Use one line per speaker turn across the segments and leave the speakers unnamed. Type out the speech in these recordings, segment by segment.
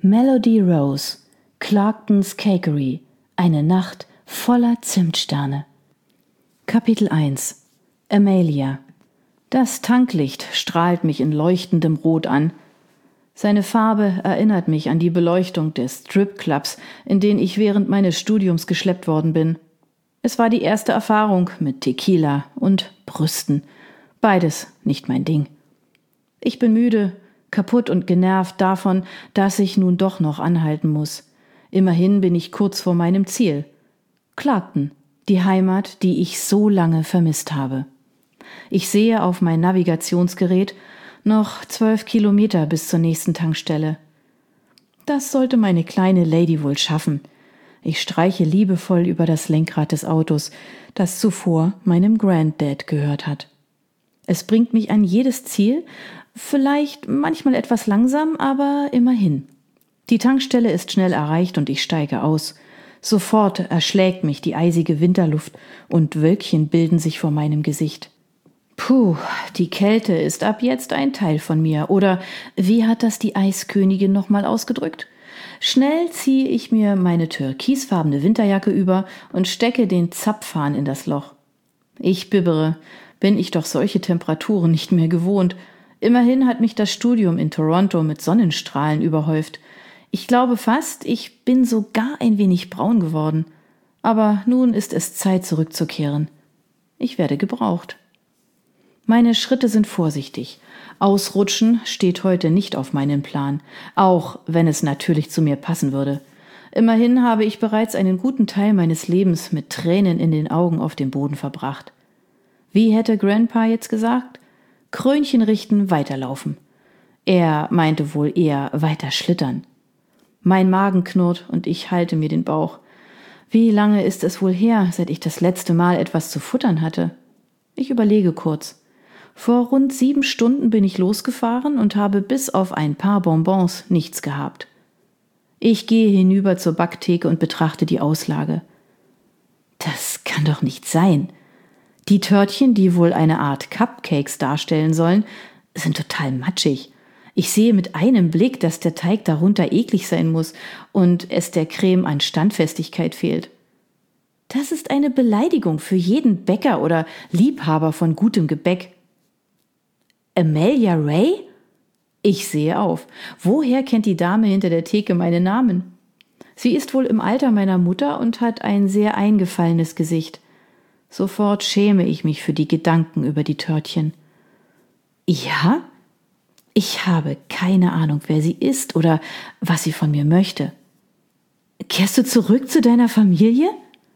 Melody Rose, Clarkton's Cakery, eine Nacht voller Zimtsterne. Kapitel 1. Amelia. Das Tanklicht strahlt mich in leuchtendem Rot an. Seine Farbe erinnert mich an die Beleuchtung des Stripclubs, in den ich während meines Studiums geschleppt worden bin. Es war die erste Erfahrung mit Tequila und Brüsten. Beides nicht mein Ding. Ich bin müde, kaputt und genervt davon, dass ich nun doch noch anhalten muss. Immerhin bin ich kurz vor meinem Ziel. Clarkton, die Heimat, die ich so lange vermisst habe. Ich sehe auf mein Navigationsgerät noch 12 Kilometer bis zur nächsten Tankstelle. Das sollte meine kleine Lady wohl schaffen. Ich streiche liebevoll über das Lenkrad des Autos, das zuvor meinem Granddad gehört hat. Es bringt mich an jedes Ziel, vielleicht manchmal etwas langsam, aber immerhin. Die Tankstelle ist schnell erreicht und ich steige aus. Sofort erschlägt mich die eisige Winterluft und Wölkchen bilden sich vor meinem Gesicht. Puh, die Kälte ist ab jetzt ein Teil von mir. Oder wie hat das die Eiskönigin nochmal ausgedrückt? Schnell ziehe ich mir meine türkisfarbene Winterjacke über und stecke den Zapfhahn in das Loch. Ich bibbere, bin ich doch solche Temperaturen nicht mehr gewohnt. Immerhin hat mich das Studium in Toronto mit Sonnenstrahlen überhäuft. Ich glaube fast, ich bin sogar ein wenig braun geworden. Aber nun ist es Zeit, zurückzukehren. Ich werde gebraucht. Meine Schritte sind vorsichtig. Ausrutschen steht heute nicht auf meinem Plan, auch wenn es natürlich zu mir passen würde. Immerhin habe ich bereits einen guten Teil meines Lebens mit Tränen in den Augen auf dem Boden verbracht. Wie hätte Grandpa jetzt gesagt? Krönchen richten, weiterlaufen. Er meinte wohl eher weiter schlittern. Mein Magen knurrt und ich halte mir den Bauch. Wie lange ist es wohl her, seit ich das letzte Mal etwas zu futtern hatte? Ich überlege kurz. Vor rund 7 Stunden bin ich losgefahren und habe bis auf ein paar Bonbons nichts gehabt. Ich gehe hinüber zur Backtheke und betrachte die Auslage. Das kann doch nicht sein. Die Törtchen, die wohl eine Art Cupcakes darstellen sollen, sind total matschig. Ich sehe mit einem Blick, dass der Teig darunter eklig sein muss und es der Creme an Standfestigkeit fehlt. Das ist eine Beleidigung für jeden Bäcker oder Liebhaber von gutem Gebäck. Amelia Ray? Ich sehe auf. Woher kennt die Dame hinter der Theke meinen Namen? Sie ist wohl im Alter meiner Mutter und hat ein sehr eingefallenes Gesicht. Sofort schäme ich mich für die Gedanken über die Törtchen. Ja? Ich habe keine Ahnung, wer sie ist oder was sie von mir möchte. Kehrst du zurück zu deiner Familie?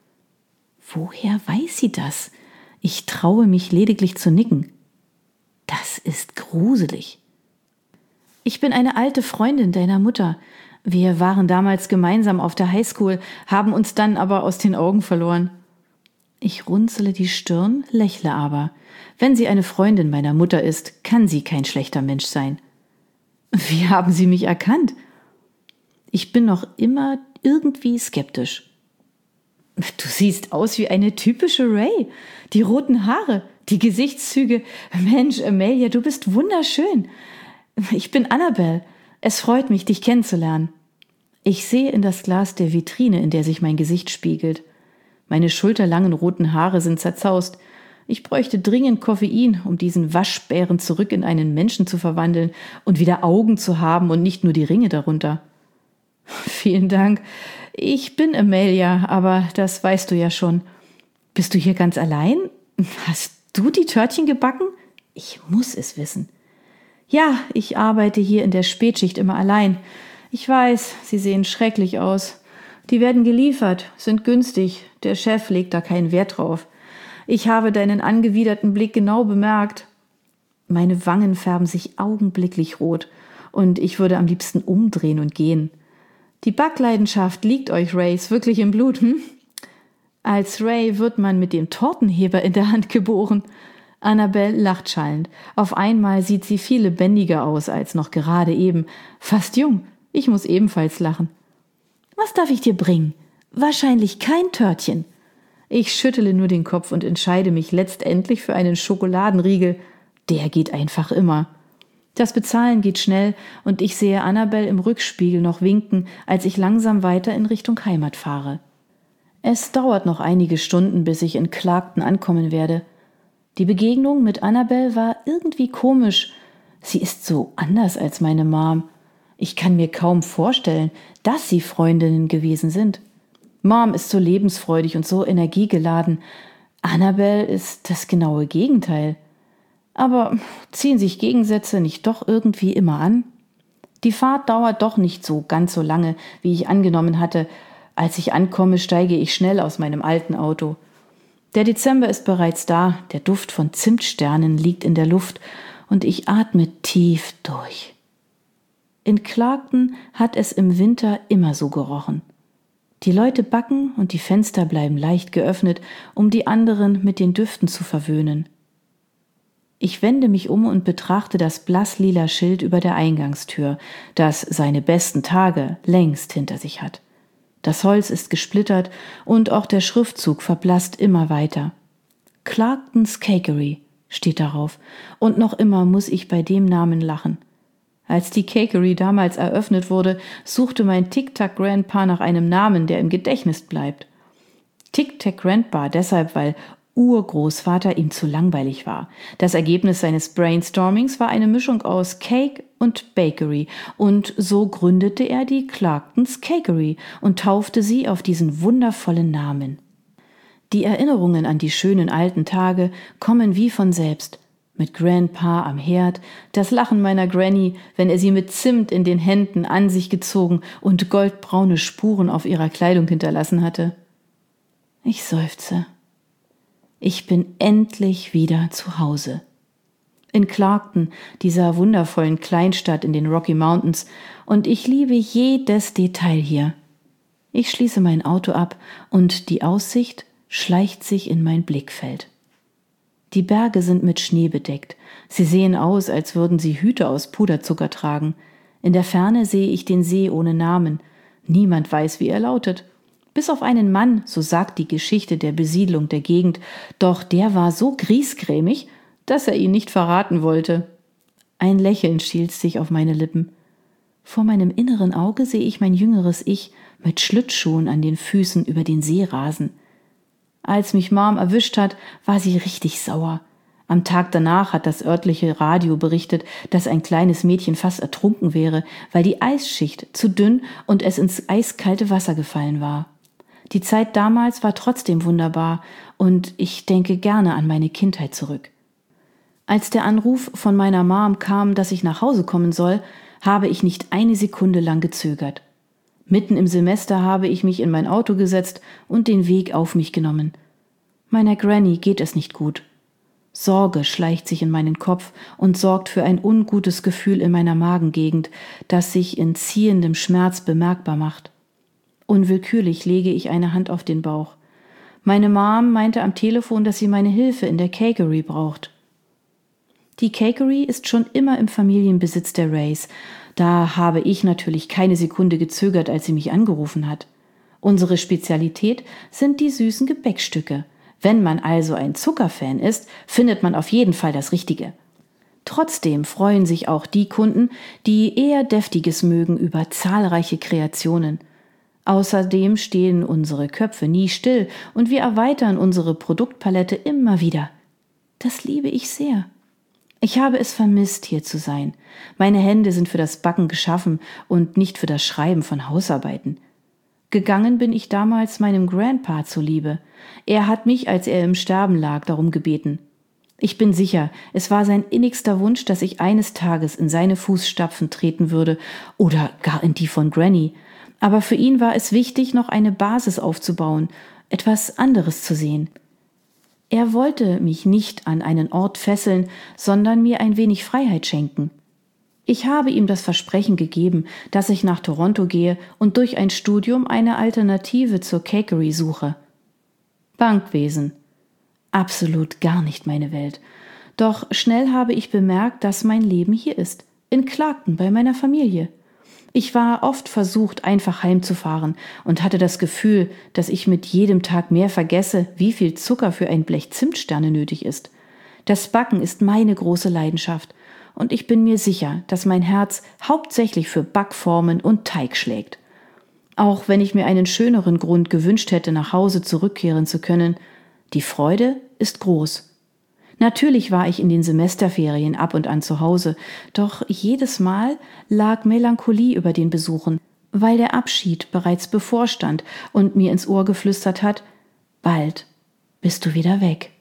Woher weiß sie das? Ich traue mich lediglich zu nicken. Das ist gruselig. Ich bin eine alte Freundin deiner Mutter. Wir waren damals gemeinsam auf der Highschool, haben uns dann aber aus den Augen verloren. Ich runzele die Stirn, lächle aber. Wenn sie eine Freundin meiner Mutter ist, kann sie kein schlechter Mensch sein. Wie haben Sie mich erkannt? Ich bin noch immer irgendwie skeptisch. Du siehst aus wie eine typische Ray. Die roten Haare, die Gesichtszüge. Mensch, Amelia, du bist wunderschön. Ich bin Annabelle. Es freut mich, dich kennenzulernen. Ich sehe in das Glas der Vitrine, in der sich mein Gesicht spiegelt. Meine schulterlangen roten Haare sind zerzaust. Ich bräuchte dringend Koffein, um diesen Waschbären zurück in einen Menschen zu verwandeln und wieder Augen zu haben und nicht nur die Ringe darunter. Vielen Dank. Ich bin Amelia, aber das weißt du ja schon. Bist du hier ganz allein? Hast du die Törtchen gebacken? Ich muss es wissen. Ja, ich arbeite hier in der Spätschicht immer allein. Ich weiß, sie sehen schrecklich aus. Die werden geliefert, sind günstig. Der Chef legt da keinen Wert drauf. Ich habe deinen angewiderten Blick genau bemerkt. Meine Wangen färben sich augenblicklich rot und ich würde am liebsten umdrehen und gehen. Die Backleidenschaft liegt euch Rays wirklich im Blut, hm? Als Ray wird man mit dem Tortenheber in der Hand geboren. Annabelle lacht schallend. Auf einmal sieht sie viel lebendiger aus als noch gerade eben. Fast jung. Ich muss ebenfalls lachen. Was darf ich dir bringen? Wahrscheinlich kein Törtchen. Ich schüttele nur den Kopf und entscheide mich letztendlich für einen Schokoladenriegel. Der geht einfach immer. Das Bezahlen geht schnell und ich sehe Annabel im Rückspiegel noch winken, als ich langsam weiter in Richtung Heimat fahre. Es dauert noch einige Stunden, bis ich in Clarkton ankommen werde. Die Begegnung mit Annabel war irgendwie komisch. Sie ist so anders als meine Mom. Ich kann mir kaum vorstellen, dass sie Freundinnen gewesen sind. Mom ist so lebensfreudig und so energiegeladen. Annabel ist das genaue Gegenteil. Aber ziehen sich Gegensätze nicht doch irgendwie immer an? Die Fahrt dauert doch nicht so ganz so lange, wie ich angenommen hatte. Als ich ankomme, steige ich schnell aus meinem alten Auto. Der Dezember ist bereits da, der Duft von Zimtsternen liegt in der Luft und ich atme tief durch. In Clarkton hat es im Winter immer so gerochen. Die Leute backen und die Fenster bleiben leicht geöffnet, um die anderen mit den Düften zu verwöhnen. Ich wende mich um und betrachte das blasslila Schild über der Eingangstür, das seine besten Tage längst hinter sich hat. Das Holz ist gesplittert und auch der Schriftzug verblasst immer weiter. Clarkton's Cakery steht darauf und noch immer muss ich bei dem Namen lachen. Als die Cakery damals eröffnet wurde, suchte mein Tic-Tac-Grandpa nach einem Namen, der im Gedächtnis bleibt. Tic-Tac-Grandpa deshalb, weil Urgroßvater ihm zu langweilig war. Das Ergebnis seines Brainstormings war eine Mischung aus Cake und Bakery und so gründete er die Clarkton's Cakery und taufte sie auf diesen wundervollen Namen. Die Erinnerungen an die schönen alten Tage kommen wie von selbst. Mit Grandpa am Herd, das Lachen meiner Granny, wenn er sie mit Zimt in den Händen an sich gezogen und goldbraune Spuren auf ihrer Kleidung hinterlassen hatte. Ich seufze. Ich bin endlich wieder zu Hause. In Clarkton, dieser wundervollen Kleinstadt in den Rocky Mountains, und ich liebe jedes Detail hier. Ich schließe mein Auto ab und die Aussicht schleicht sich in mein Blickfeld. Die Berge sind mit Schnee bedeckt. Sie sehen aus, als würden sie Hüte aus Puderzucker tragen. In der Ferne sehe ich den See ohne Namen. Niemand weiß, wie er lautet. Bis auf einen Mann, so sagt die Geschichte der Besiedlung der Gegend, doch der war so griesgrämig, dass er ihn nicht verraten wollte. Ein Lächeln schielt sich auf meine Lippen. Vor meinem inneren Auge sehe ich mein jüngeres Ich mit Schlittschuhen an den Füßen über den See rasen. Als mich Mom erwischt hat, war sie richtig sauer. Am Tag danach hat das örtliche Radio berichtet, dass ein kleines Mädchen fast ertrunken wäre, weil die Eisschicht zu dünn und es ins eiskalte Wasser gefallen war. Die Zeit damals war trotzdem wunderbar und ich denke gerne an meine Kindheit zurück. Als der Anruf von meiner Mom kam, dass ich nach Hause kommen soll, habe ich nicht eine Sekunde lang gezögert. Mitten im Semester habe ich mich in mein Auto gesetzt und den Weg auf mich genommen. Meiner Granny geht es nicht gut. Sorge schleicht sich in meinen Kopf und sorgt für ein ungutes Gefühl in meiner Magengegend, das sich in ziehendem Schmerz bemerkbar macht. Unwillkürlich lege ich eine Hand auf den Bauch. Meine Mom meinte am Telefon, dass sie meine Hilfe in der Cakery braucht. Die Cakery ist schon immer im Familienbesitz der Rays. Da habe ich natürlich keine Sekunde gezögert, als sie mich angerufen hat. Unsere Spezialität sind die süßen Gebäckstücke. Wenn man also ein Zuckerfan ist, findet man auf jeden Fall das Richtige. Trotzdem freuen sich auch die Kunden, die eher Deftiges mögen, über zahlreiche Kreationen. Außerdem stehen unsere Köpfe nie still und wir erweitern unsere Produktpalette immer wieder. Das liebe ich sehr. Ich habe es vermisst, hier zu sein. Meine Hände sind für das Backen geschaffen und nicht für das Schreiben von Hausarbeiten. Gegangen bin ich damals meinem Grandpa zuliebe. Er hat mich, als er im Sterben lag, darum gebeten. Ich bin sicher, es war sein innigster Wunsch, dass ich eines Tages in seine Fußstapfen treten würde oder gar in die von Granny. Aber für ihn war es wichtig, noch eine Basis aufzubauen, etwas anderes zu sehen. Er wollte mich nicht an einen Ort fesseln, sondern mir ein wenig Freiheit schenken. Ich habe ihm das Versprechen gegeben, dass ich nach Toronto gehe und durch ein Studium eine Alternative zur Cakery suche. Bankwesen. Absolut gar nicht meine Welt. Doch schnell habe ich bemerkt, dass mein Leben hier ist, in Clarkton bei meiner Familie. Ich war oft versucht, einfach heimzufahren und hatte das Gefühl, dass ich mit jedem Tag mehr vergesse, wie viel Zucker für ein Blech Zimtsterne nötig ist. Das Backen ist meine große Leidenschaft und ich bin mir sicher, dass mein Herz hauptsächlich für Backformen und Teig schlägt. Auch wenn ich mir einen schöneren Grund gewünscht hätte, nach Hause zurückkehren zu können, die Freude ist groß. Natürlich war ich in den Semesterferien ab und an zu Hause, doch jedes Mal lag Melancholie über den Besuchen, weil der Abschied bereits bevorstand und mir ins Ohr geflüstert hat: Bald bist du wieder weg.